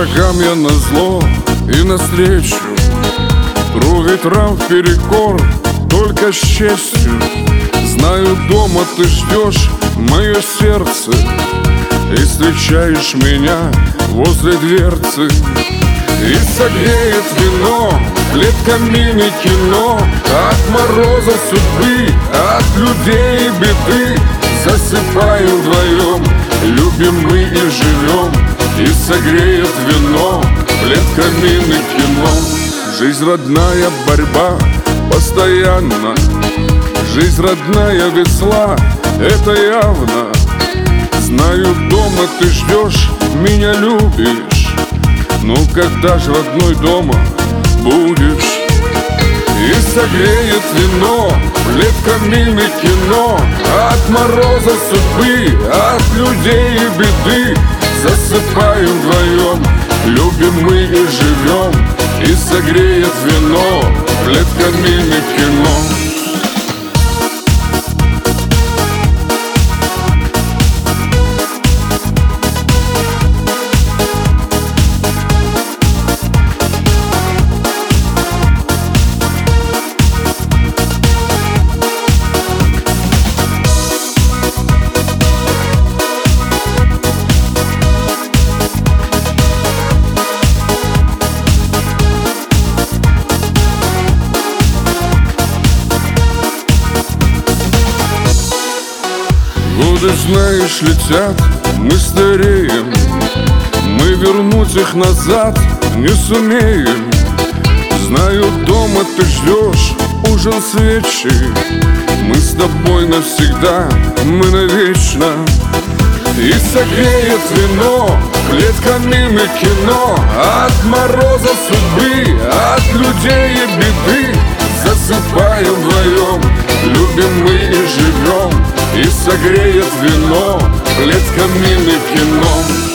Врагам я назло и навстречу, тру ветрам вперекор, только с честью. Знаю, дома ты ждешь мое сердце и встречаешь меня возле дверцы. И согреет вино, плед, камин и кино, от мороза судьбы, от людей и беды. Засыпаем вдвоем, любим мы и живем. И согреет вино, плед, камин и кино. Жизнь родная, борьба постоянно. Жизнь родная, весла, это явно. Знаю, дома ты ждешь, меня любишь. Ну когда ж родной дома будешь? И согреет вино, плед, камин и кино, от мороза судьбы, от людей и беды. Засыпаем вдвоем, любим мы и живем. И согреет вино, плед, камин и кино. Годы, знаешь, летят, мы стареем. Мы вернуть их назад не сумеем. Знаю, дома ты ждешь ужин свечи. Мы с тобой навсегда, мы навечно. И согреет вино, плед, камин и кино, от мороза судьбы, от людей и беды. Засыпаем вдвоем, любим мы и живем. И согреет вино, плед, камин и кино.